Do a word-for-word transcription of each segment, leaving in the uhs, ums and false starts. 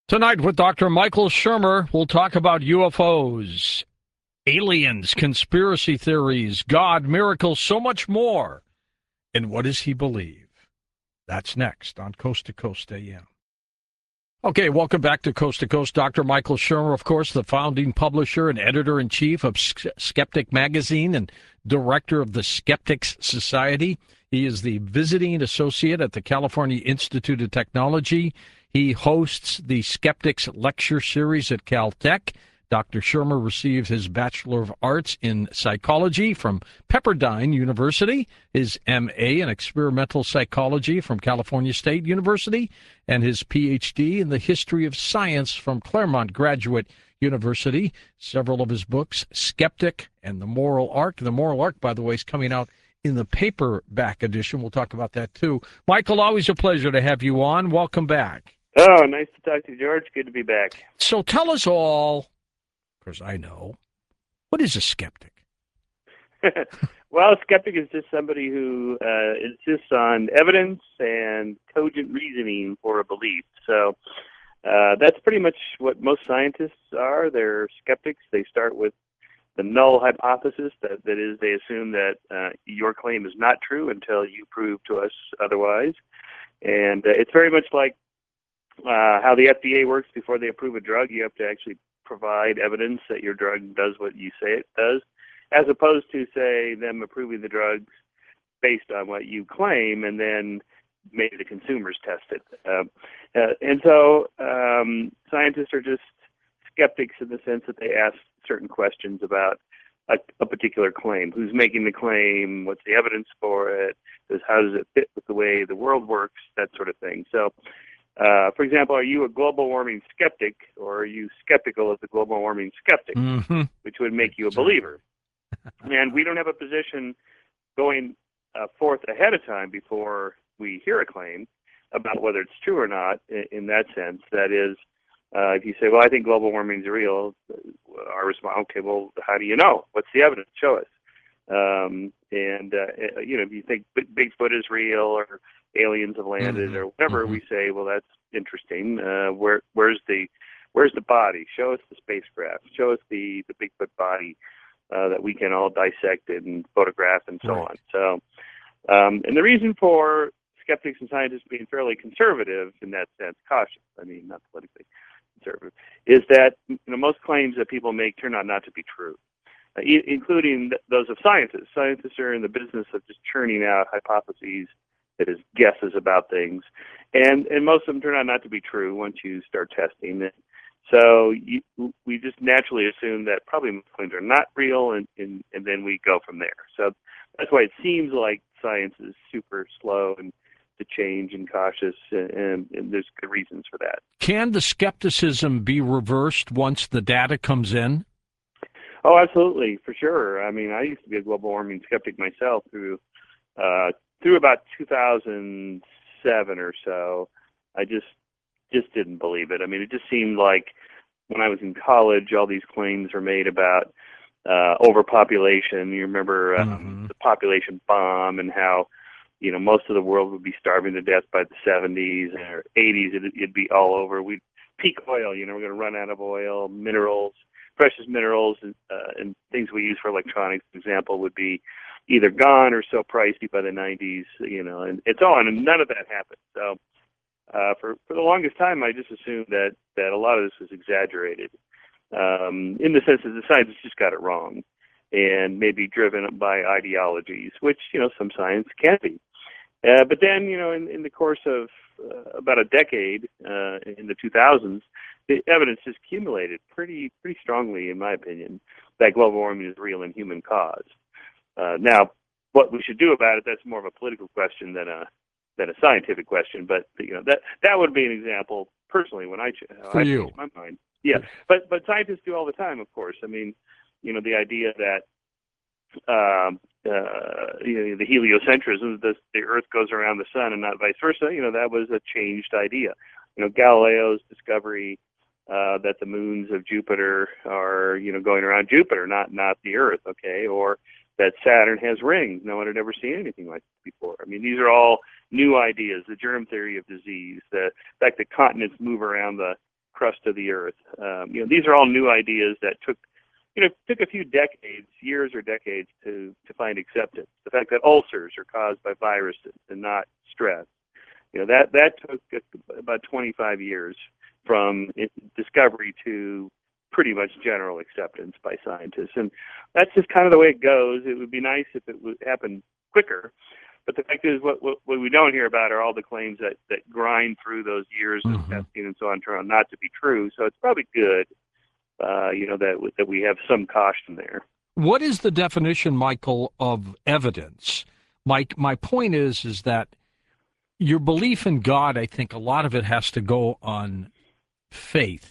Tonight with Doctor Michael Shermer, we'll talk about U F Os, aliens, conspiracy theories, God, miracles, so much more. And what does he believe? That's next on Coast to Coast A M. Okay, welcome back to Coast to Coast. Doctor Michael Shermer, of course, the founding publisher and editor-in-chief of Skeptic Magazine and director of the Skeptics Society. He is the visiting associate at the California Institute of Technology. He hosts the Skeptics Lecture Series at Caltech. Doctor Shermer received his Bachelor of Arts in Psychology from Pepperdine University, his M A in Experimental Psychology from California State University, and his P H D in the History of Science from Claremont Graduate University. Several of his books, Skeptic and The Moral Arc. The Moral Arc, by the way, is coming out in the paperback edition. We'll talk about that, too. Michael, always a pleasure to have you on. Welcome back. Oh, nice to talk to you, George. Good to be back. So tell us all, because I know, what is a skeptic? Well, a skeptic is just somebody who uh, insists on evidence and cogent reasoning for a belief. So uh, that's pretty much what most scientists are. They're skeptics. They start with the null hypothesis, that, that is, they assume that uh, your claim is not true until you prove to us otherwise. And uh, it's very much like uh, how the F D A works. Before they approve a drug, you have to actually provide evidence that your drug does what you say it does, as opposed to, say, them approving the drugs based on what you claim and then maybe the consumers test it. Um, uh, and so um, scientists are just skeptics in the sense that they ask certain questions about a, a particular claim. Who's making the claim? What's the evidence for it? Does, how does it fit with the way the world works? That sort of thing. So Uh, for example, are you a global warming skeptic, or are you skeptical of the global warming skeptic, mm-hmm. which would make you a believer? And we don't have a position going uh, forth ahead of time before we hear a claim about whether it's true or not in, in that sense. That is, uh, if you say, well, I think global warming is real, our response, okay, well, how do you know? What's the evidence? Show us. Um, and, uh, you know, if you think Bigfoot is real or aliens have landed mm-hmm. or whatever, mm-hmm. we say, well, that's interesting. Uh, where, where's the, where's the body? Show us the spacecraft. Show us the, the Bigfoot body uh, that we can all dissect and photograph and so right. on. So, um, and the reason for skeptics and scientists being fairly conservative in that sense, cautious, I mean, not politically conservative, is that, you know, most claims that people make turn out not to be true. Uh, e- including th- those of scientists. Scientists are in the business of just churning out hypotheses, that is, guesses about things, and and most of them turn out not to be true once you start testing it. So you, we just naturally assume that probably most claims are not real, and, and, and then we go from there. So that's why it seems like science is super slow and to change and cautious, and, and there's good reasons for that. Can the skepticism be reversed once the data comes in? Oh, absolutely, for sure. I mean, I used to be a global warming skeptic myself through uh, through about two thousand seven or so. I just just didn't believe it. I mean, it just seemed like when I was in college, all these claims were made about uh, overpopulation. You remember um, mm-hmm. the population bomb and how, you know, most of the world would be starving to death by the seventies or eighties. It'd, it'd be all over. We'd peak oil. You know, we're going to run out of oil, minerals. Precious minerals and, uh, and things we use for electronics, for example, would be either gone or so pricey by the nineties, you know, and it's on, and none of that happened. So uh, for, for the longest time, I just assumed that, that a lot of this was exaggerated um, in the sense that the scientists just got it wrong and maybe driven by ideologies, which, you know, some science can be. Uh, but then, you know, in, in the course of uh, about a decade, uh, in the two thousands, the evidence has accumulated pretty pretty strongly, in my opinion, that global warming is real and human caused. Uh, now, what we should do about it, that's more of a political question than a than a scientific question. But you know, that that would be an example personally when I ch- For I you. change my mind. Yeah, but but scientists do all the time, of course. I mean, you know, the idea that um, uh, you know, the heliocentrism, the, the Earth goes around the sun and not vice versa. You know, that was a changed idea. You know, Galileo's discovery uh, that the moons of Jupiter are, you know, going around Jupiter, not not the Earth, okay, or that Saturn has rings. No one had ever seen anything like this before. I mean, these are all new ideas. The germ theory of disease, the fact that continents move around the crust of the Earth. Um, you know, these are all new ideas that took, you know, took a few decades, years or decades to to find acceptance. The fact that ulcers are caused by viruses and not stress, you know, that that took about twenty-five years from discovery to pretty much general acceptance by scientists. And that's just kind of the way it goes. It would be nice if it would happen quicker. But the fact is, what, what, what we don't hear about are all the claims that, that grind through those years of Mm-hmm. testing and so on, turn out not to be true. So it's probably good, uh, you know, that that we have some caution there. What is the definition, Michael, of evidence? My my point is is that your belief in God, I think a lot of it has to go on faith,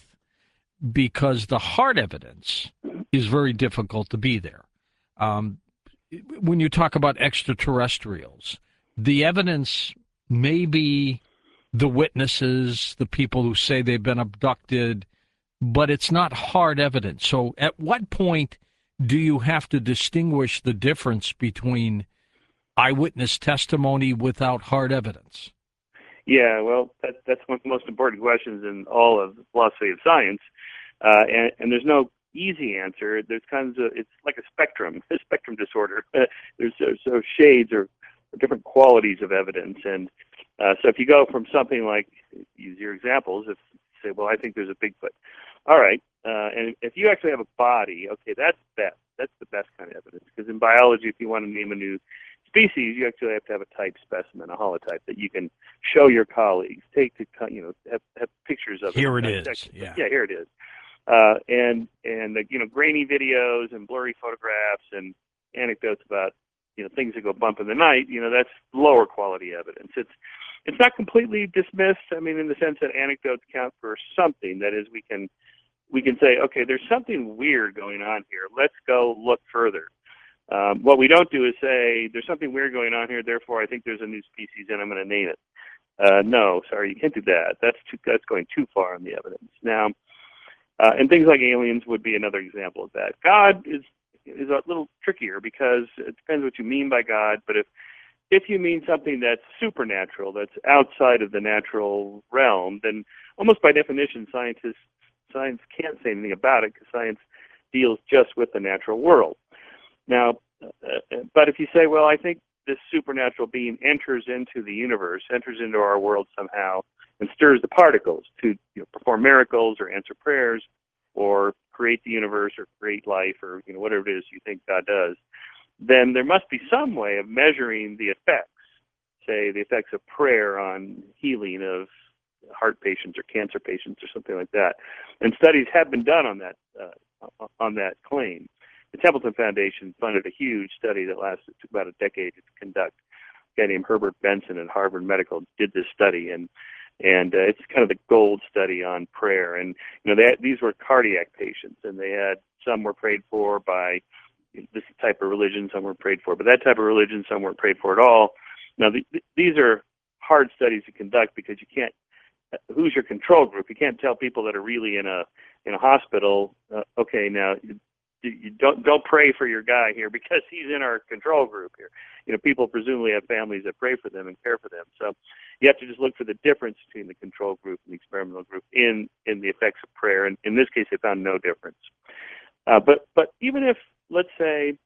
because the hard evidence is very difficult to be there. Um, when you talk about extraterrestrials, the evidence may be the witnesses, the people who say they've been abducted, but it's not hard evidence. So at what point do you have to distinguish the difference between eyewitness testimony without hard evidence? Yeah, well, that, that's one of the most important questions in all of the philosophy of science, uh, and, and there's no easy answer. There's kinds of, it's like a spectrum, a spectrum disorder. There's so, so shades or, or different qualities of evidence, and uh, so if you go from something like, use your examples, if you say, well, I think there's a Bigfoot. All right, uh, and if you actually have a body, okay, that's best. That's the best kind of evidence, because in biology, if you want to name a new species, you actually have to have a type specimen, a holotype that you can show your colleagues, take to, you know, have, have pictures of. Here it it is. Yeah. Yeah, here it is. Uh, and and uh, you know, grainy videos and blurry photographs and anecdotes about, you know, things that go bump in the night. You know, that's lower quality evidence. It's it's not completely dismissed. I mean, in the sense that anecdotes count for something. That is, we can we can say, okay, there's something weird going on here. Let's go look further. Um, what we don't do is say, there's something weird going on here, therefore I think there's a new species and I'm going to name it. Uh, no, sorry, you can't do that. That's too, that's going too far in the evidence. Now, uh, and things like aliens would be another example of that. God is is a little trickier, because it depends what you mean by God, but if if you mean something that's supernatural, that's outside of the natural realm, then almost by definition, scientists science can't say anything about it, because science deals just with the natural world. Now, uh, but if you say, well, I think this supernatural being enters into the universe, enters into our world somehow, and stirs the particles to, you know, perform miracles or answer prayers or create the universe or create life, or, you know, whatever it is you think God does, then there must be some way of measuring the effects, say the effects of prayer on healing of heart patients or cancer patients or something like that. And studies have been done on that uh, on that claim. The Templeton Foundation funded a huge study that lasted about a decade to conduct. A guy named Herbert Benson at Harvard Medical did this study, and and uh, it's kind of the gold study on prayer. And you know, they had, these were cardiac patients, and they had some were prayed for by this type of religion, some were prayed for, but that type of religion, some weren't prayed for at all. Now, the, these are hard studies to conduct, because you can't. Who's your control group? You can't tell people that are really in a in a hospital, uh, okay, now. You don't don't pray for your guy here because he's in our control group here. You know, people presumably have families that pray for them and care for them. So you have to just look for the difference between the control group and the experimental group in, in the effects of prayer. And in this case, they found no difference. Uh, but but even if, let's say,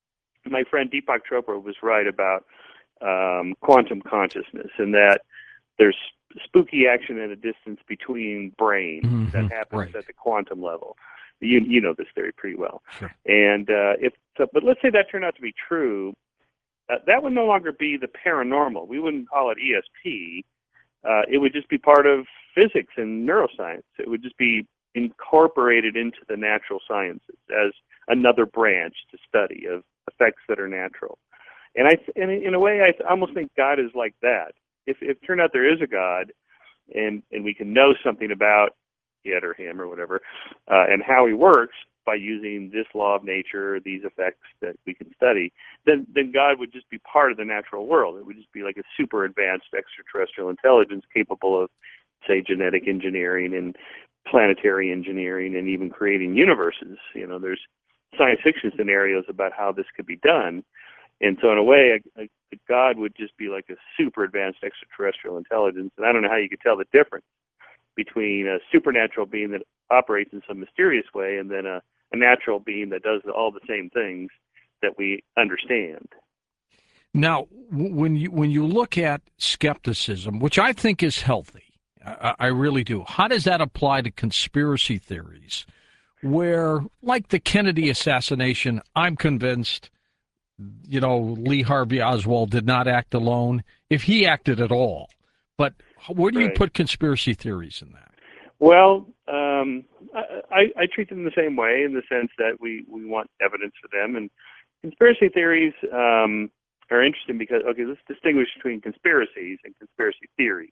my friend Deepak Chopra was right about um, quantum consciousness, and that there's spooky action at a distance between brains mm-hmm. that happens right. at the quantum level. You you know this theory pretty well. Sure. And uh, if so, but let's say that turned out to be true, uh, that would no longer be the paranormal. We wouldn't call it E S P. Uh, it would just be part of physics and neuroscience. It would just be incorporated into the natural sciences as another branch to study of effects that are natural. And I, and in a way, I almost think God is like that. If if it turned out there is a God, and and we can know something about it or him or whatever, uh, and how he works by using this law of nature, these effects that we can study, then then God would just be part of the natural world. It would just be like a super advanced extraterrestrial intelligence capable of, say, genetic engineering and planetary engineering and even creating universes. You know, there's science fiction scenarios about how this could be done. And so in a way, a, a, a God would just be like a super advanced extraterrestrial intelligence. And I don't know how you could tell the difference between a supernatural being that operates in some mysterious way and then a, a natural being that does all the same things that we understand. Now, when you when you look at skepticism, which I think is healthy, I, I really do, how does that apply to conspiracy theories? Where, like the Kennedy assassination, I'm convinced, you know, Lee Harvey Oswald did not act alone, if he acted at all. But where do you Right. put conspiracy theories in that? Well, um, I, I treat them the same way in the sense that we, we want evidence for them. And conspiracy theories um, are interesting because, okay, let's distinguish between conspiracies and conspiracy theories.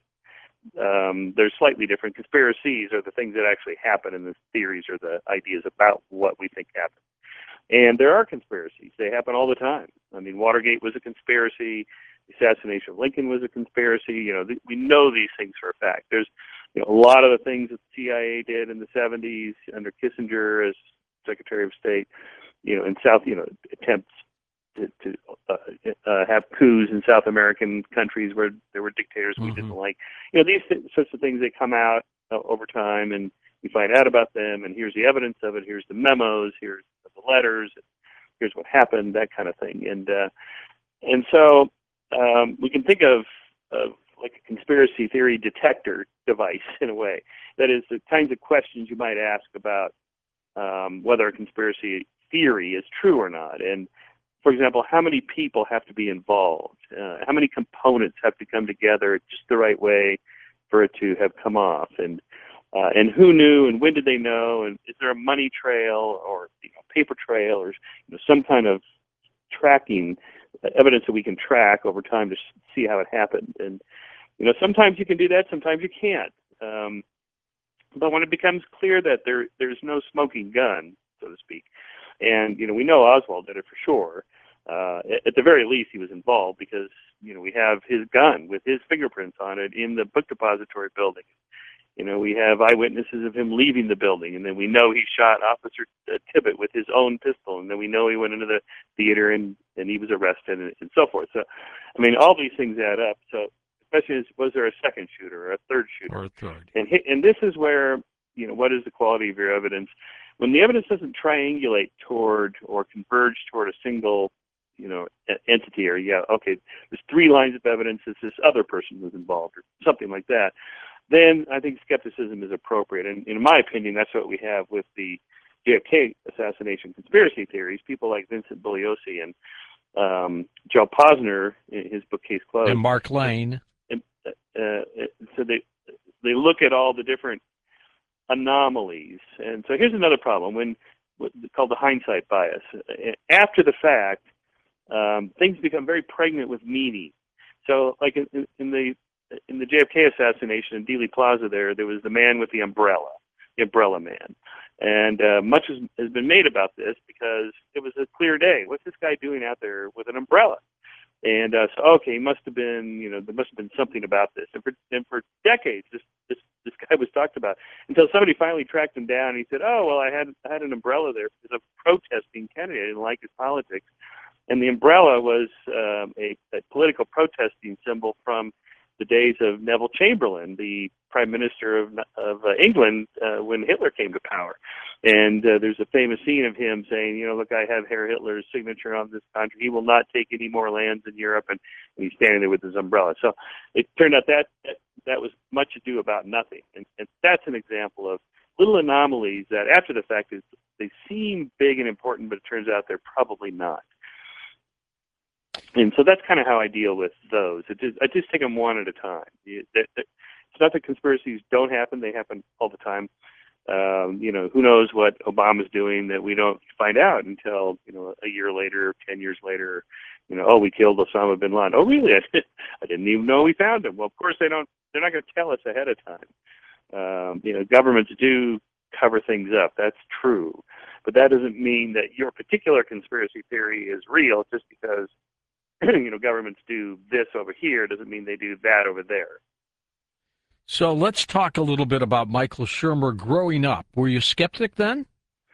Um, they're slightly different. Conspiracies are the things that actually happen, and the theories are the ideas about what we think happened. And there are conspiracies. They happen all the time. I mean, Watergate was a conspiracy. The assassination of Lincoln was a conspiracy. You know, th- we know these things for a fact. There's, you know, a lot of the things that the C I A did in the seventies under Kissinger as Secretary of State, you know, in South, you know, attempts to, to uh, uh, have coups in South American countries where there were dictators we Mm-hmm. didn't like. You know, these th- sorts of things, they come out uh, over time, and we find out about them, and here's the evidence of it, here's the memos, here's the letters, here's what happened, that kind of thing. And uh, and so um, we can think of, of like a conspiracy theory detector device in a way. That is the kinds of questions you might ask about um, whether a conspiracy theory is true or not. And for example, how many people have to be involved? Uh, how many components have to come together just the right way for it to have come off? And uh, and who knew, and when did they know? And is there a money trail, or you know, paper trail, or you know, some kind of tracking uh, evidence that we can track over time to see how it happened? And you know, sometimes you can do that, sometimes you can't. Um, but when it becomes clear that there there's no smoking gun, so to speak, and you know, we know Oswald did it for sure. Uh, at, at the very least, he was involved because you know we have his gun with his fingerprints on it in the book depository building. You know, we have eyewitnesses of him leaving the building, and then we know he shot Officer uh, Tippit with his own pistol, and then we know he went into the theater and, and he was arrested, and, and so forth. So, I mean, all these things add up. So the question is, was there a second shooter or a third shooter? Or a third. And and this is where, you know, what is the quality of your evidence? When the evidence doesn't triangulate toward or converge toward a single, you know, entity, or yeah, okay, there's three lines of evidence that this other person was involved, or something like that, then I think skepticism is appropriate. And in my opinion, that's what we have with the J F K assassination conspiracy theories. People like Vincent Bugliosi and um, Joe Posner in his book Case Closed. And Mark Lane. And, uh, so they they look at all the different anomalies. And so here's another problem, when called the hindsight bias. After the fact, um, things become very pregnant with meaning. So like in, in the in the J F K assassination in Dealey Plaza, there there was the man with the umbrella, the umbrella man. And uh, much has, has been made about this because it was a clear day. What's this guy doing out there with an umbrella? And uh, so, okay, he must have been, you know, there must have been something about this. And for, and for decades, this, this this guy was talked about until somebody finally tracked him down. And he said, "Oh, well, I had I had an umbrella there because of protesting Kennedy. I didn't like his politics." And the umbrella was um, a, a political protesting symbol from the days of Neville Chamberlain, the Prime Minister of of uh, England uh, when Hitler came to power. And uh, there's a famous scene of him saying, you know, look, I have Herr Hitler's signature on this contract. He will not take any more lands in Europe. And, and he's standing there with his umbrella. So it turned out that that, that was much ado about nothing. And, and that's an example of little anomalies that after the fact is they seem big and important, but it turns out they're probably not. And so that's kind of how I deal with those. It just, I just take them one at a time. It, it, it's not that conspiracies don't happen. They happen all the time. Um, you know, who knows what Obama's doing that we don't find out until, you know, a year later, ten years later, you know, oh, we killed Osama bin Laden. Oh, really? I, I didn't even know we found him. Well, of course they don't, they're not going to tell us ahead of time. Um, you know, governments do cover things up. That's true. But that doesn't mean that your particular conspiracy theory is real just because, you know, governments do this over here doesn't mean they do that over there. So let's talk a little bit about Michael Shermer growing up. Were you skeptic then?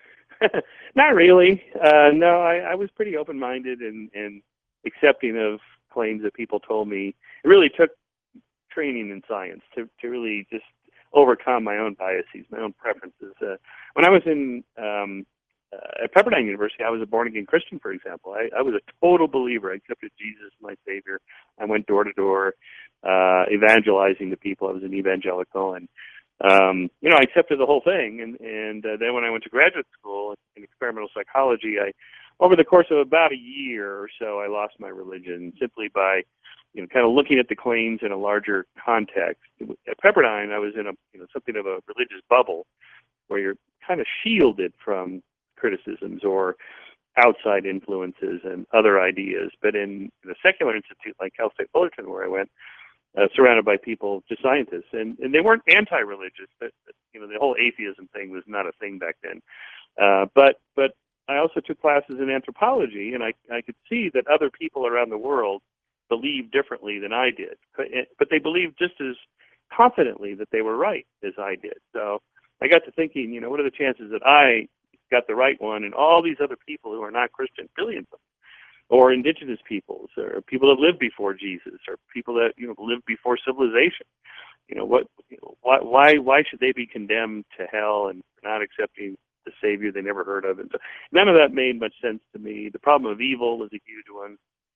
Not really. Uh, no, I, I was pretty open-minded and, and accepting of claims that people told me. It really took training in science to, to really just overcome my own biases, my own preferences. Uh, when I was in um, uh, at Pepperdine University, I was a born-again Christian, for example. I, I was a total believer. I accepted Jesus as my Savior. I went door to door, uh, evangelizing to people. I was an evangelical, and um, you know, I accepted the whole thing. And and uh, then when I went to graduate school in experimental psychology, I, over the course of about a year or so, I lost my religion simply by, you know, kind of looking at the claims in a larger context. At Pepperdine, I was in a, you know, something of a religious bubble where you're kind of shielded from criticisms or outside influences and other ideas. But in, in a secular institute like Cal State Fullerton, where I went, uh, surrounded by people, just scientists, and, and they weren't anti-religious. But, you know, the whole atheism thing was not a thing back then. Uh, but but I also took classes in anthropology, and I I could see that other people around the world believed differently than I did, but they believed just as confidently that they were right as I did. So I got to thinking, you know, what are the chances that I got the right one and all these other people who are not Christian, billions of them, or indigenous peoples, or people that lived before Jesus, or people that, you know, lived before civilization. You know, what, you know, why, why, why should they be condemned to hell and not accepting the Savior they never heard of? And so none of that made much sense to me. The problem of evil was a huge one.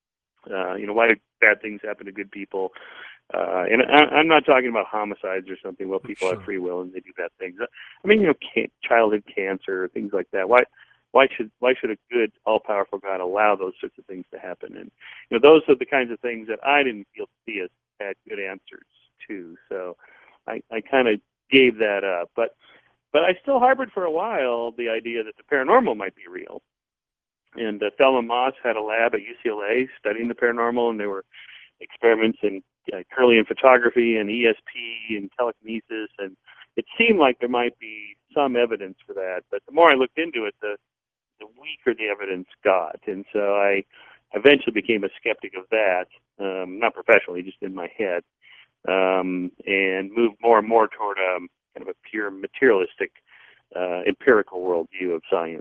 Uh, you know, why do bad things happen to good people? Uh, and I, I'm not talking about homicides or something. Well, people Sure. have free will and they do bad things. I mean, you know, can, childhood cancer, things like that. Why, why should, why should a good, all-powerful God allow those sorts of things to happen? And you know, those are the kinds of things that I didn't feel see as had good answers to. So, I, I kind of gave that up. But, but I still harbored for a while the idea that the paranormal might be real. And uh, Thelma Moss had a lab at U C L A studying the paranormal, and there were experiments in uh, Kirlian photography and E S P and telekinesis, and it seemed like there might be some evidence for that. But the more I looked into it, the, the weaker the evidence got. And so I eventually became a skeptic of that, um, not professionally, just in my head, um, and moved more and more toward a, kind of a pure materialistic, uh, empirical worldview of science.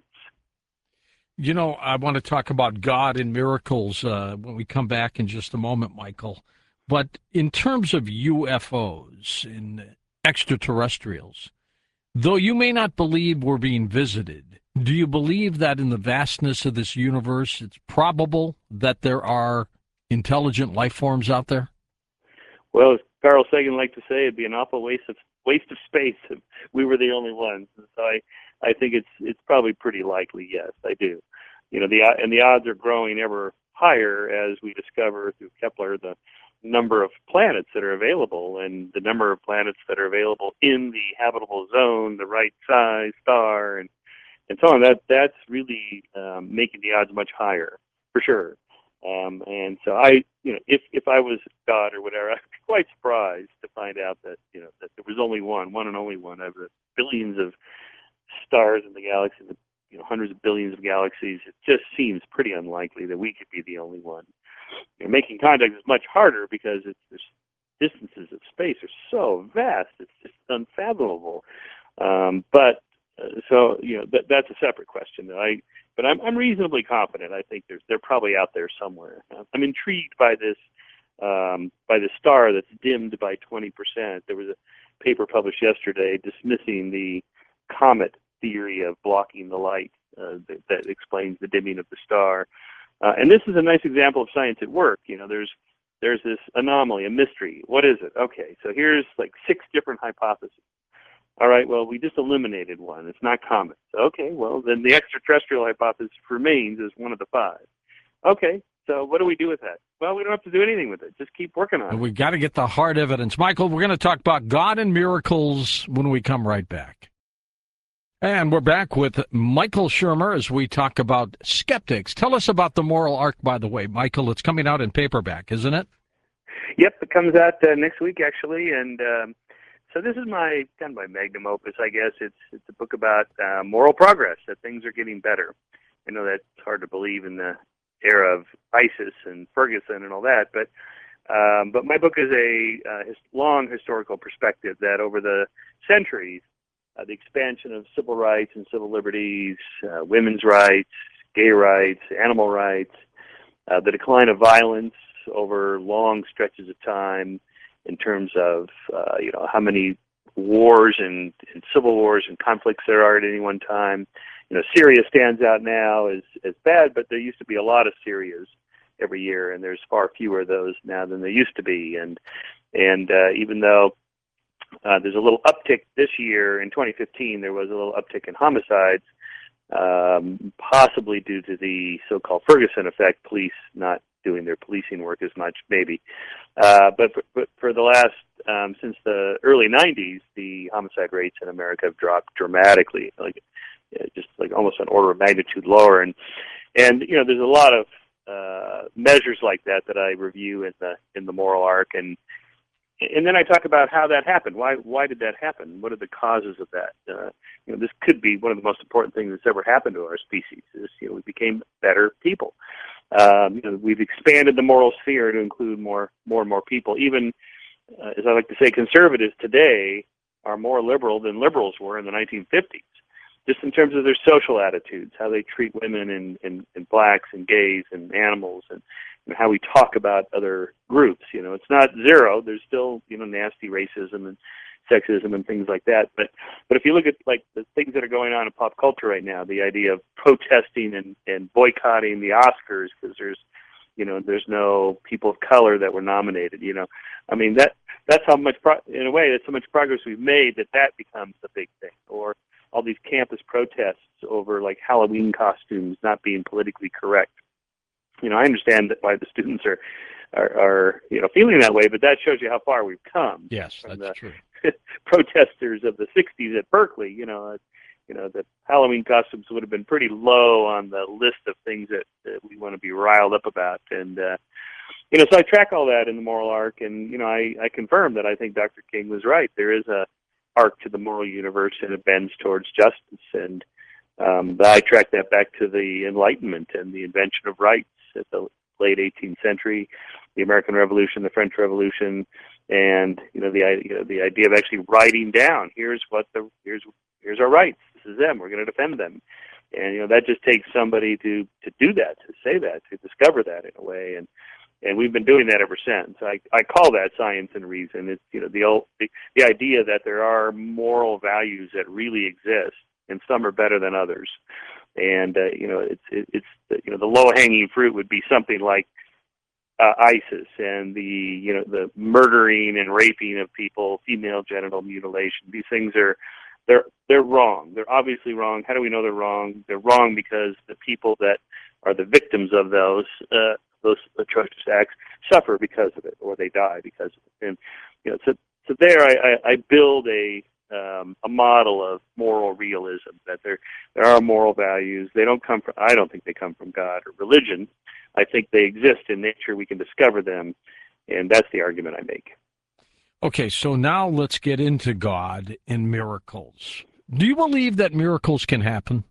You know, I want to talk about God and miracles uh, when we come back in just a moment, Michael. But in terms of U F Os and extraterrestrials, though you may not believe we're being visited, do you believe that in the vastness of this universe, it's probable that there are intelligent life forms out there? Well, as Carl Sagan liked to say, it'd be an awful waste of waste of space if we were the only ones. And so I, I think it's it's probably pretty likely. Yes, I do. You know, the and the odds are growing ever higher as we discover through Kepler the number of planets that are available and the number of planets that are available in the habitable zone, the right size star, and and so on. That that's really um, making the odds much higher for sure. Um, and so I, you know, if if I was God or whatever, I'd be quite surprised to find out that, you know, that there was only one, one and only one out of the billions of stars in the galaxy, the, you know, hundreds of billions of galaxies. It just seems pretty unlikely that we could be the only one. You know, making contact is much harder because it's, the distances of space are so vast; it's just unfathomable. Um, but uh, so you know, that, that's a separate question. I, but I'm, I'm reasonably confident. I think there's they're probably out there somewhere. I'm intrigued by this um, by the star that's dimmed by twenty percent. There was a paper published yesterday dismissing the comet theory of blocking the light uh, that, that explains the dimming of the star. Uh, and this is a nice example of science at work. You know, there's there's this anomaly, a mystery. What is it? Okay, so here's like six different hypotheses. All right, well, we just eliminated one. It's not comets. Okay, well, then the extraterrestrial hypothesis remains as one of the five. Okay, so what do we do with that? Well, we don't have to do anything with it. Just keep working on it. We've got to get the hard evidence. Michael, we're going to talk about God and miracles when we come right back. And we're back with Michael Shermer as we talk about skeptics. Tell us about The Moral Arc, by the way. Michael, it's coming out in paperback, isn't it? Yep, it comes out uh, next week, actually. And um, so this is my kind of my magnum opus, I guess. It's it's a book about uh, moral progress, that things are getting better. I know that's hard to believe in the era of ISIS and Ferguson and all that, but um, but my book is a uh, his, long historical perspective that over the centuries, Uh, the expansion of civil rights and civil liberties, uh, women's rights, gay rights, animal rights, uh, the decline of violence over long stretches of time in terms of, uh, you know, how many wars and, and civil wars and conflicts there are at any one time. You know, Syria stands out now as as bad, but there used to be a lot of Syrias every year, and there's far fewer of those now than there used to be. And and uh, even though uh, there's a little uptick this year in twenty fifteen, there was a little uptick in homicides, um, possibly due to the so-called Ferguson effect, police not doing their policing work as much, maybe. Uh, but, for, but for the last, um, since the early nineties, the homicide rates in America have dropped dramatically, like uh, just like almost an order of magnitude lower. And, and you know, there's a lot of uh, measures like that that I review in the in the moral arc, and and then I talk about how that happened. Why why did that happen? What are the causes of that? Uh, you know, this could be one of the most important things that's ever happened to our species. Is you know we became better people. Um, you know, we've expanded the moral sphere to include more more and more people. Even uh, as I like to say, conservatives today are more liberal than liberals were in the nineteen fifties. Just in terms of their social attitudes, how they treat women and, and, and blacks and gays and animals, and, and how we talk about other groups. You know, it's not zero. There's still, you know, nasty racism and sexism and things like that. But but if you look at like the things that are going on in pop culture right now, the idea of protesting and, and boycotting the Oscars because there's, you know, there's no people of color that were nominated. You know, I mean that that's how much pro- in a way that's how much progress we've made that that becomes the big thing. Or all these campus protests over like Halloween costumes not being politically correct. You know, I understand that why the students are, are, are you know, feeling that way, but that shows you how far we've come. Yes, from that's the true. protesters of the sixties at Berkeley. You know, uh, you know, the Halloween costumes would have been pretty low on the list of things that, that we want to be riled up about. And, uh, you know, so I track all that in the moral arc, and, you know, I, I confirm that I think Doctor King was right. There is a arc to the moral universe, and it bends towards justice. And um, I track that back to the Enlightenment and the invention of rights at the late eighteenth century, the American Revolution, the French Revolution, and you know the you know, the idea of actually writing down here's what the here's here's our rights. This is them. We're going to defend them. And you know that just takes somebody to to do that, to say that, to discover that in a way. And And we've been doing that ever since. I, I call that science and reason. It's you know the, old, the the idea that there are moral values that really exist, and some are better than others. And uh, you know it's it, it's the, you know the low hanging fruit would be something like uh, ISIS and the you know the murdering and raping of people, female genital mutilation. These things are they're they're wrong. They're obviously wrong. How do we know they're wrong? They're wrong because the people that are the victims of those. Uh, those atrocious acts suffer because of it, or they die because of it. And you know, so so there, I, I, I build a um, a model of moral realism that there there are moral values. They don't come from. I don't think they come from God or religion. I think they exist in nature. We can discover them, and that's the argument I make. Okay, so now let's get into God and miracles. Do you believe that miracles can happen?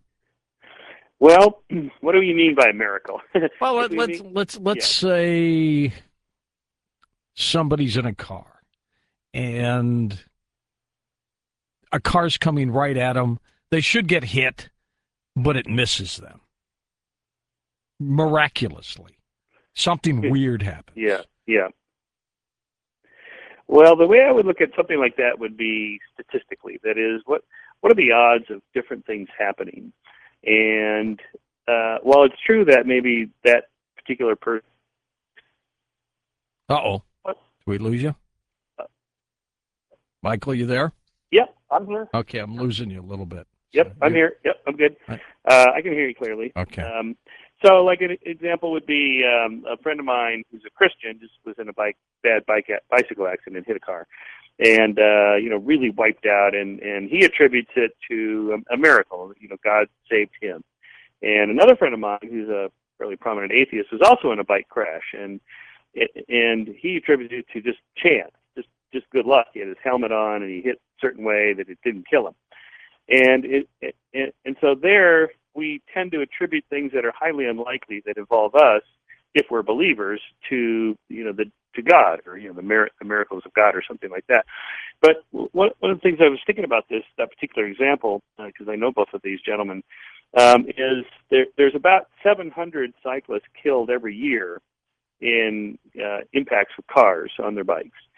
Well, what do you mean by a miracle? Well, let, let's mean? let's let's yeah. say somebody's in a car and a car's coming right at them. They should get hit, but it misses them miraculously. Something weird happens. Yeah, yeah. Well, the way I would look at something like that would be statistically. That is, what what are the odds of different things happening? And uh, while it's true that maybe that particular person... Uh-oh. Did we lose you? Uh, Michael, you there? Yep, I'm here. Okay, I'm losing you a little bit. Yep, So I'm you... here. Yep, I'm good. Right. Uh, I can hear you clearly. Okay. Um, so, like an example would be um, a friend of mine who's a Christian just was in a bike bad bike bicycle accident and hit a car, and uh, you know really wiped out, and and he attributes it to a, a miracle. You know, God saved him. And another friend of mine who's a fairly prominent atheist was also in a bike crash, and and he attributed it to just chance, just just good luck. He had his helmet on, and he hit a certain way that it didn't kill him. And it, it, and so there we tend to attribute things that are highly unlikely that involve us, if we're believers, to you know the to God or you know the, mir- the miracles of God or something like that. But one one of the things I was thinking about this that particular example, because uh, I know both of these gentlemen, um, is there, there's about seven hundred cyclists killed every year in uh, impacts with cars on their bikes.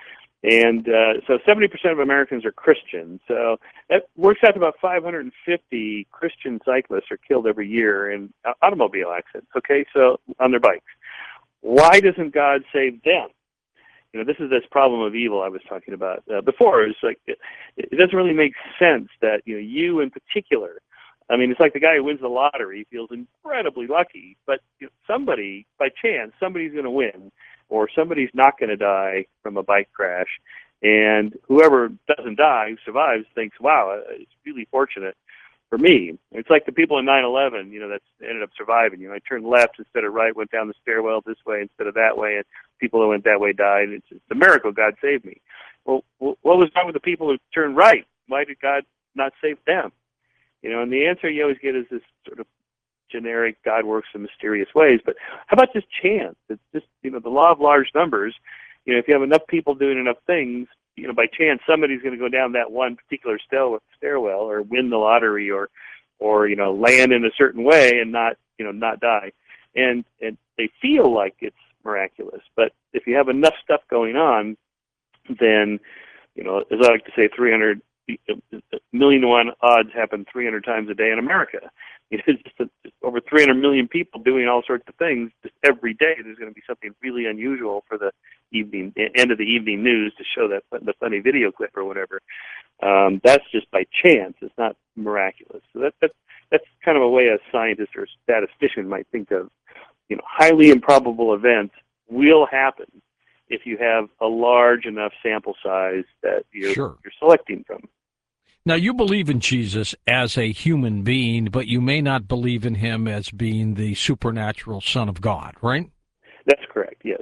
And uh, so seventy percent of Americans are Christian. So that works out to about five hundred fifty Christian cyclists are killed every year in automobile accidents, okay, so on their bikes. Why doesn't God save them? You know, this is this problem of evil I was talking about uh, before. It's like it, it doesn't really make sense that, you know, you in particular, I mean, it's like the guy who wins the lottery feels incredibly lucky, but you know, somebody, by chance, somebody's going to win, or somebody's not going to die from a bike crash, and whoever doesn't die, who survives, thinks, wow, it's really fortunate for me. It's like the people in nine eleven, you know, that ended up surviving. You know, I turned left instead of right, went down the stairwell this way instead of that way, and people who went that way died. It's, it's a miracle God saved me. Well, what was wrong with the people who turned right? Why did God not save them? You know, and the answer you always get is this sort of generic, God works in mysterious ways. But how about just chance? It's just, you know, the law of large numbers. You know, if you have enough people doing enough things, you know, by chance somebody's going to go down that one particular stair- stairwell or win the lottery or, or you know, land in a certain way and not, you know, not die. And and they feel like it's miraculous. But if you have enough stuff going on, then, you know, as I like to say, three hundred million to one odds happen three hundred times a day in America. You know, just, a, just over three hundred million people doing all sorts of things. Just every day, there's going to be something really unusual for the evening end of the evening news to show that the funny video clip or whatever. Um, that's just by chance. It's not miraculous. So that, that that's kind of a way a scientist or statistician might think of. You know, highly improbable events will happen if you have a large enough sample size that you're, sure. you're selecting from. Now, you believe in Jesus as a human being, but you may not believe in him as being the supernatural Son of God, right? That's correct, yes.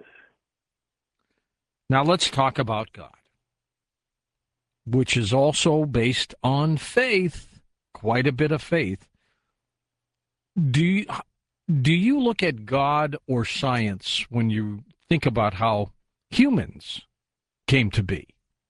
Now, let's talk about God, which is also based on faith, quite a bit of faith. Do you, do you look at God or science when you think about how humans came to be?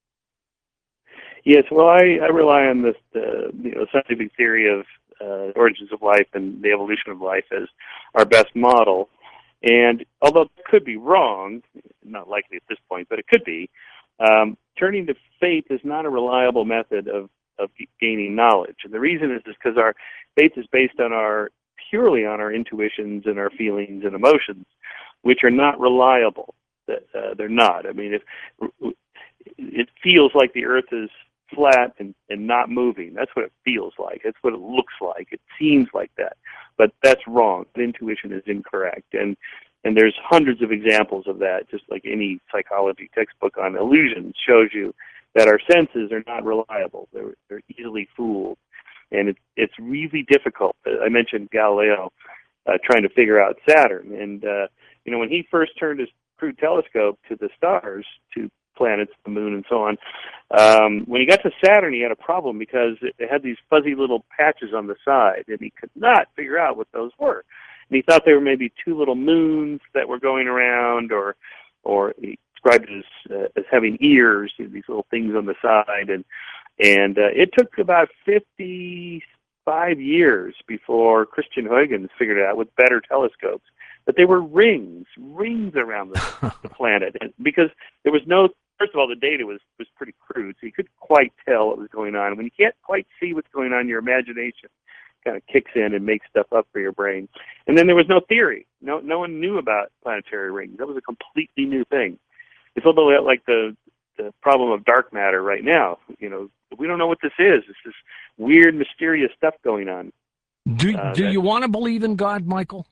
Yes, well, I, I rely on this, uh, you know, scientific theory of uh, origins of life and the evolution of life as our best model. And although it could be wrong, not likely at this point, but it could be, um, turning to faith is not a reliable method of, of gaining knowledge. And the reason is because our faith is based on our, purely on our intuitions and our feelings and emotions, which are not reliable. Uh, they're not. I mean, if it feels like the earth is flat and, and not moving. That's what it feels like. That's what it looks like. It seems like that. But that's wrong. The intuition is incorrect. And and there's hundreds of examples of that, just like any psychology textbook on illusions shows you that our senses are not reliable. They're, they're easily fooled. And it, it's really difficult. I mentioned Galileo uh, trying to figure out Saturn. And, uh, you know, when he first turned his crude telescope to the stars, to planets, the moon, and so on. Um, when he got to Saturn, he had a problem because it, it had these fuzzy little patches on the side, and he could not figure out what those were. And he thought they were maybe two little moons that were going around, or or he described it as, uh, as having ears, you know, these little things on the side. And and uh, it took about fifty-five years before Christian Huygens figured it out with better telescopes. But they were rings, rings around the, the planet, and because there was no. First of all, the data was, was pretty crude, so you couldn't quite tell what was going on. When you can't quite see what's going on, your imagination kind of kicks in and makes stuff up for your brain. And then there was no theory. No no one knew about planetary rings. That was a completely new thing. It's a little bit like the, the problem of dark matter right now. You know, we don't know what this is. It's this weird, mysterious stuff going on. Do, uh, do that, you want to believe in God, Michael?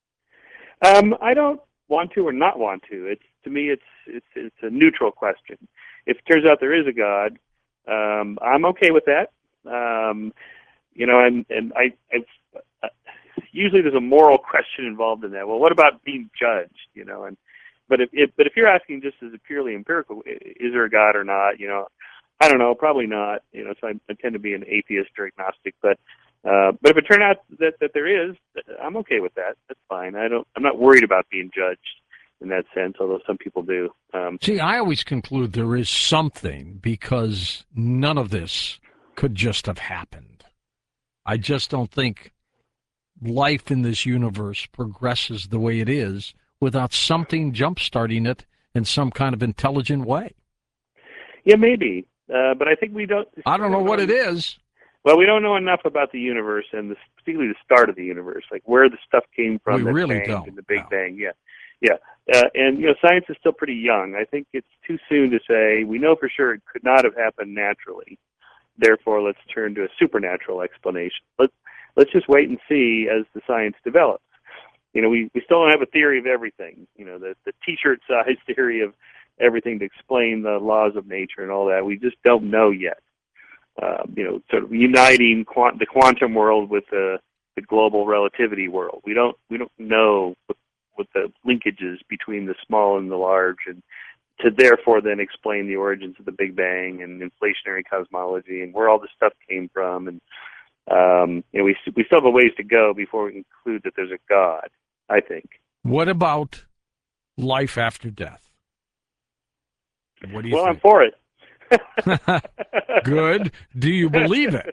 Um, I don't want to or not want to. It's to me, it's it's it's a neutral question. If it turns out there is a God, um, I'm okay with that. Um, you know, and and I I've, uh, usually there's a moral question involved in that. Well, what about being judged? You know, and but if, if but if you're asking just as a purely empirical, is there a God or not? You know, I don't know, probably not. You know, so I, I tend to be an atheist or agnostic, but. Uh, but if it turned out that, that there is, I'm okay with that. That's fine. I don't. I'm not worried about being judged in that sense, although some people do. Um, See, I always conclude there is something because none of this could just have happened. I just don't think life in this universe progresses the way it is without something jump-starting it in some kind of intelligent way. Yeah, maybe. Uh, but I think we don't. I don't know what it is. Well, we don't know enough about the universe and the, particularly the start of the universe, like where the stuff came from We that really banged don't. and the Big No. Bang. Yeah, yeah. Uh, and you know, science is still pretty young. I think it's too soon to say. We know for sure it could not have happened naturally. Therefore, let's turn to a supernatural explanation. Let's let's just wait and see as the science develops. You know, we, we still don't have a theory of everything. You know, the the T-shirt size theory of everything to explain the laws of nature and all that. We just don't know yet. Uh, you know, sort of uniting quant- the quantum world with the, the global relativity world. We don't we don't know what, what the linkages between the small and the large, and to therefore then explain the origins of the Big Bang and inflationary cosmology and where all this stuff came from. And um, you know, we we still have a ways to go before we conclude that there's a God, I think. What about life after death? What do you well, think? I'm for it. Good. Do you believe it?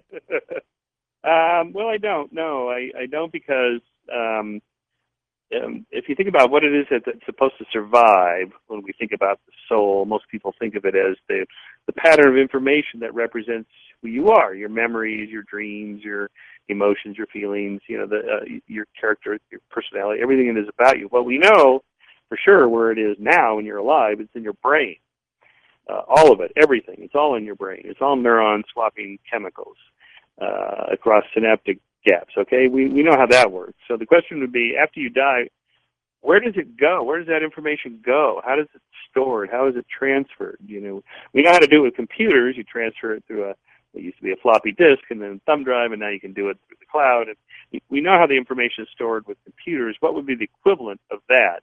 Um, well, I don't. No, I, I don't because um, um, if you think about what it is that, that's supposed to survive, when we think about the soul, most people think of it as the the pattern of information that represents who you are, your memories, your dreams, your emotions, your feelings, you know, the uh, your character, your personality, everything that is about you. Well, we know for sure where it is now when you're alive. It's in your brain. Uh, all of it, everything. It's all in your brain. It's all neurons swapping chemicals uh, across synaptic gaps. Okay, we we know how that works. So the question would be, after you die, where does it go? Where does that information go? How does it stored? How is it transferred? You know, we know how to do it with computers. You transfer it through a it used to be a floppy disk and then thumb drive, and now you can do it through the cloud. And we know how the information is stored with computers. What would be the equivalent of that?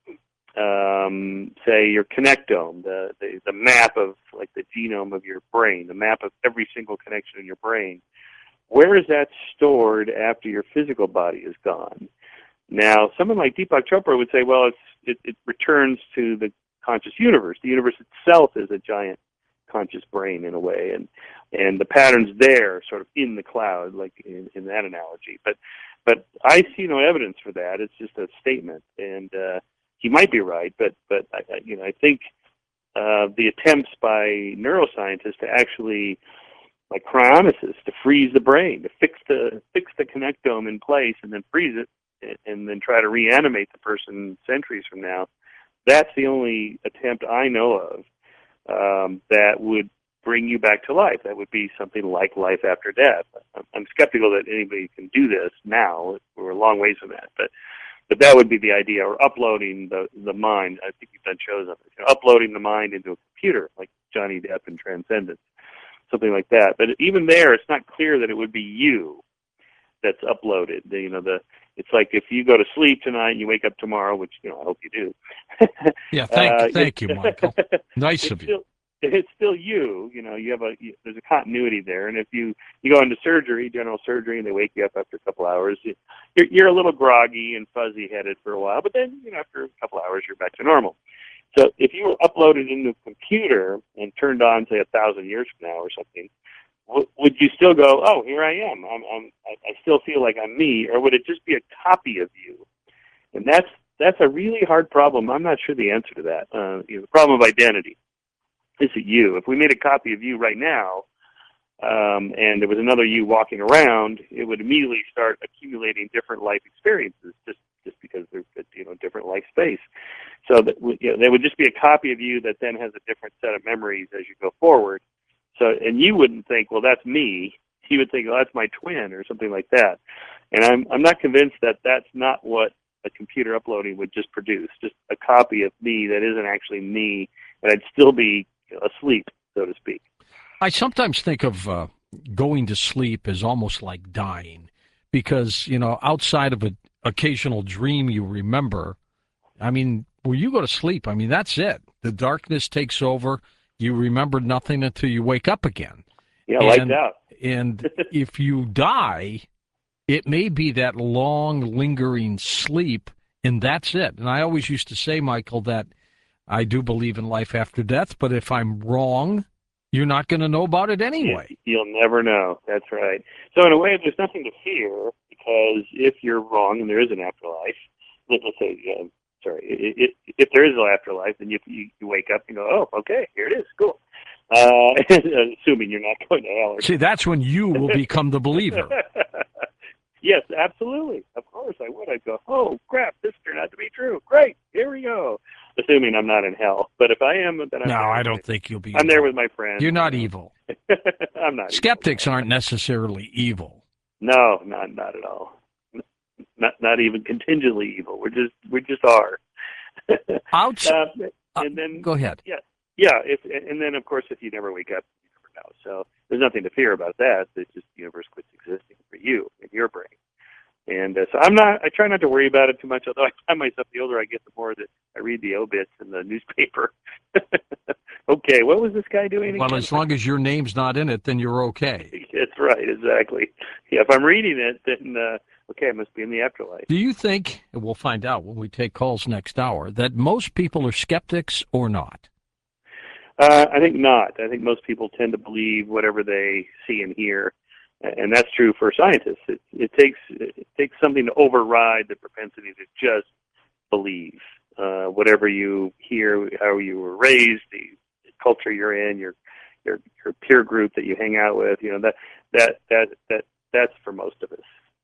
Um, say your connectome, the, the the map of like the genome of your brain, the map of every single connection in your brain. Where is that stored after your physical body is gone? Now, someone like Deepak Chopra would say, well, it's, it, it returns to the conscious universe. The universe itself is a giant conscious brain in a way, and and the patterns there sort of in the cloud, like in, in that analogy. But but I see no evidence for that. It's just a statement, and uh, he might be right, but but I, you know I think uh, the attempts by neuroscientists to actually, like cryonisis, to freeze the brain, to fix the fix the connectome in place, and then freeze it, and, and then try to reanimate the person centuries from now. That's the only attempt I know of um, that would bring you back to life. That would be something like life after death. I'm, I'm skeptical that anybody can do this now. We're a long ways from that, but. But that would be the idea, or uploading the, the mind. I think you've done shows on it. You know, uploading the mind into a computer, like Johnny Depp in Transcendence, something like that. But even there, it's not clear that it would be you that's uploaded. The, you know, the it's like if you go to sleep tonight and you wake up tomorrow, which you know I hope you do. Yeah, thank uh, thank you, Michael. Nice of you. Still, it's still you. You know, you have a you, there's a continuity there, and if you you go into surgery, general surgery, and they wake you up after a couple hours, you, you're you're a little groggy and fuzzy headed for a while, but then you know after a couple hours you're back to normal. So if you were uploaded into a computer and turned on, say, a thousand years from now or something, w- would you still go, oh, here I am, I'm, I'm I, I still feel like I'm me, or would it just be a copy of you? And that's that's a really hard problem. I'm not sure the answer to that. Uh, you know, the problem of identity. Is it you? If we made a copy of you right now, um, and there was another you walking around, it would immediately start accumulating different life experiences, just just because there's you know different life space. So that you know, there would just be a copy of you that then has a different set of memories as you go forward. So, and you wouldn't think, well, that's me. You would think, well, that's my twin or something like that. And I'm I'm not convinced that that's not what a computer uploading would just produce, just a copy of me that isn't actually me, and I'd still be asleep, so to speak. I sometimes think of uh, going to sleep as almost like dying, because, you know, outside of an occasional dream you remember, I mean, when you go to sleep, I mean, that's it. The darkness takes over. You remember nothing until you wake up again. Yeah, and, lights out. And if you die, it may be that long, lingering sleep, and that's it. And I always used to say, Michael, that I do believe in life after death, but if I'm wrong, you're not going to know about it anyway. You'll never know. That's right. So in a way, there's nothing to fear, because if you're wrong and there is an afterlife, let's say, uh, sorry, it, it, if there is an afterlife, then you, you you wake up and go, oh, okay, here it is, cool. Uh, assuming you're not going to hell. Or See, that's when you will become the believer. Yes, absolutely. Of course I would. I'd go, oh, crap, this turned out to be true. Great, here we go. Assuming I'm not in hell. But if I am, then I'm No, there I with don't my- think you'll be I'm there evil. with my friends. You're not you know. evil. I'm not Skeptics evil. aren't necessarily evil. No, not not at all. Not not even contingently evil. We're just we just are. Outside, uh, and then go ahead. yeah, yeah. If and then of course if you never wake up, you never know. So there's nothing to fear about that. It's just the universe quits existing for you in your brain. And uh, so I'm not. I try not to worry about it too much. Although I find myself the older I get, the more that I read the obits in the newspaper. Okay, what was this guy doing? Well, again? as long as your name's not in it, then you're okay. That's right, exactly. Yeah, if I'm reading it, then uh, okay, I must be in the afterlife. Do you think, and we'll find out when we take calls next hour, that most people are skeptics or not? Uh, I think not. I think most people tend to believe whatever they see and hear, and that's true for scientists. It, it takes it takes something to override the propensity to just believe uh, whatever you hear, how you were raised, the culture you're in, your your your peer group that you hang out with. You know that that that that that's for most of us.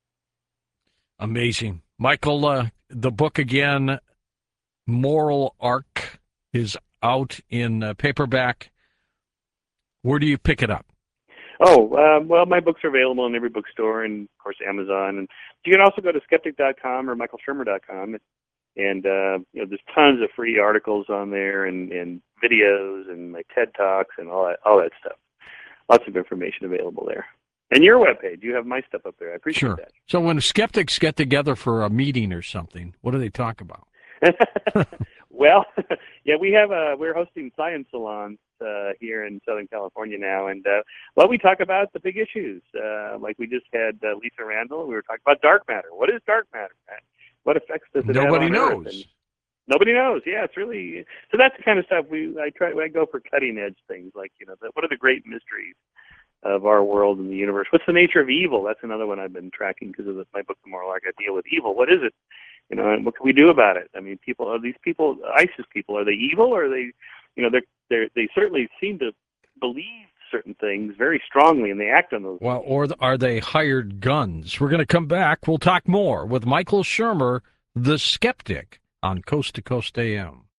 Amazing. Michael, uh, the book again, Moral Arc, is out in uh, paperback. Where do you pick it up? Oh, um, well, my books are available in every bookstore and, of course, Amazon. And you can also go to skeptic dot com or michael shermer dot com. And, uh, you know, there's tons of free articles on there and, and videos and my TED Talks and all that, all that stuff. Lots of information available there. And your webpage, you have my stuff up there. I appreciate Sure. So when skeptics get together for a meeting or something, what do they talk about? that. Well, yeah, we have a, we're hosting science salons uh, here in Southern California now. And, uh, well, we talk about the big issues. Uh, like we just had uh, Lisa Randall. We were talking about dark matter. What is dark matter? What effects does it Nobody have on knows. Earth? And nobody knows. Yeah, it's really so. That's the kind of stuff we I try. I go for cutting edge things like you know, the, what are the great mysteries of our world and the universe? What's the nature of evil? That's another one I've been tracking because of the, my book, The Moral Arc. I deal with evil. What is it? You know, and what can we do about it? I mean, people are these people ISIS people? Are they evil? Or are they? You know, they they they certainly seem to believe certain things very strongly, and they act on those. Well, or are they hired guns? We're going to come back. We'll talk more with Michael Shermer, the skeptic, on Coast to Coast A M.